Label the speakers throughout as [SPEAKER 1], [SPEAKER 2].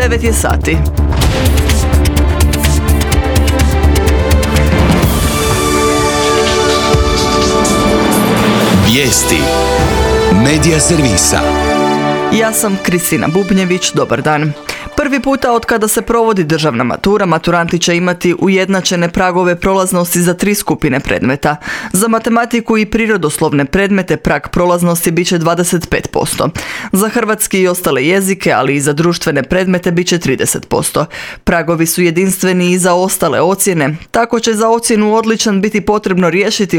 [SPEAKER 1] 9 je sati.
[SPEAKER 2] Vijesti Medija servisa.
[SPEAKER 1] Ja sam Kristina Bubnjević, dobar dan. Prvi puta od kada se provodi državna matura, maturanti će imati ujednačene pragove prolaznosti za 3 skupine predmeta. Za matematiku i prirodoslovne predmete prag prolaznosti bit će 25%. Za hrvatski i ostale jezike, ali i za društvene predmete bit će 30%. Pragovi su jedinstveni i za ostale ocjene, tako će za ocjenu odličan biti potrebno riješiti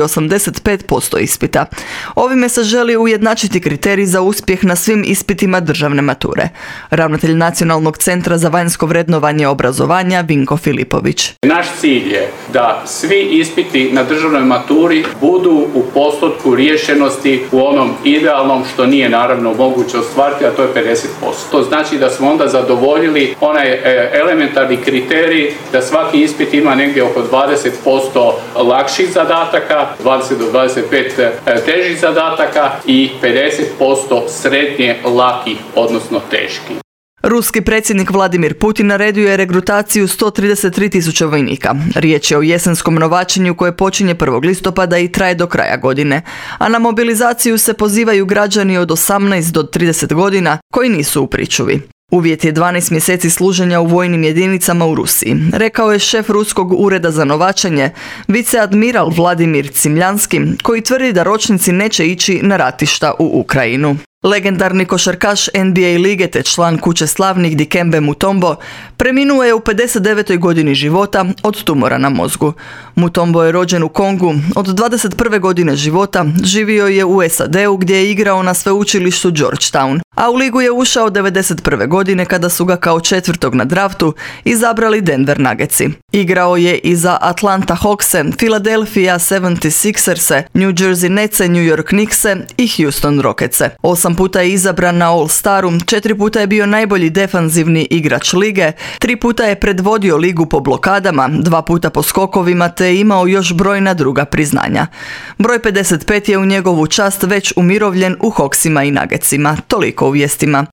[SPEAKER 1] 85% ispita. Ovime se želi ujednačiti kriterij za uspjeh na svim ispitima državne mature. Ravnatelj Nacionalnog centra za vanjsko vrednovanje obrazovanja Vinko Filipović.
[SPEAKER 3] Naš cilj je da svi ispiti na državnoj maturi budu u postotku riješenosti u onom idealnom, što nije naravno moguće ostvariti, a to je 50%. To znači da smo onda zadovoljili onaj elementarni kriterij da svaki ispit ima negdje oko 20% lakših zadataka, 20 do 25 težih zadataka i 50% srednje lakih, odnosno teških.
[SPEAKER 1] Ruski predsjednik Vladimir Putin naredio je regrutaciju 133.000 vojnika. Riječ je o jesenskom novačenju koje počinje 1. listopada i traje do kraja godine, a na mobilizaciju se pozivaju građani od 18 do 30 godina koji nisu u pričuvi. Uvjet je 12 mjeseci služenja u vojnim jedinicama u Rusiji, rekao je šef Ruskog ureda za novačenje, viceadmiral Vladimir Cimljanski, koji tvrdi da ročnici neće ići na ratišta u Ukrajinu. Legendarni košarkaš NBA lige te član Kuće slavnih Dikembe Mutombo preminuo je u 59. godini života od tumora na mozgu. Mutombo je rođen u Kongu, od 21. godine života živio je u SAD-u gdje je igrao na sveučilištu Georgetown, a u ligu je ušao 91. godine kada su ga kao 4. na draftu izabrali Denver Nuggetsi. Igrao je i za Atlanta Hawkse, Philadelphia 76erse, New Jersey Netse, New York Knickse i Houston Rocketse. 8 puta je izabran na All-Staru, 4 puta je bio najbolji defanzivni igrač lige, 3 puta je predvodio ligu po blokadama, 2 puta po skokovima te je imao još brojna druga priznanja. Broj 55 je u njegovu čast već umirovljen u Hawksima i Nuggetsima. Toliko u vijestima.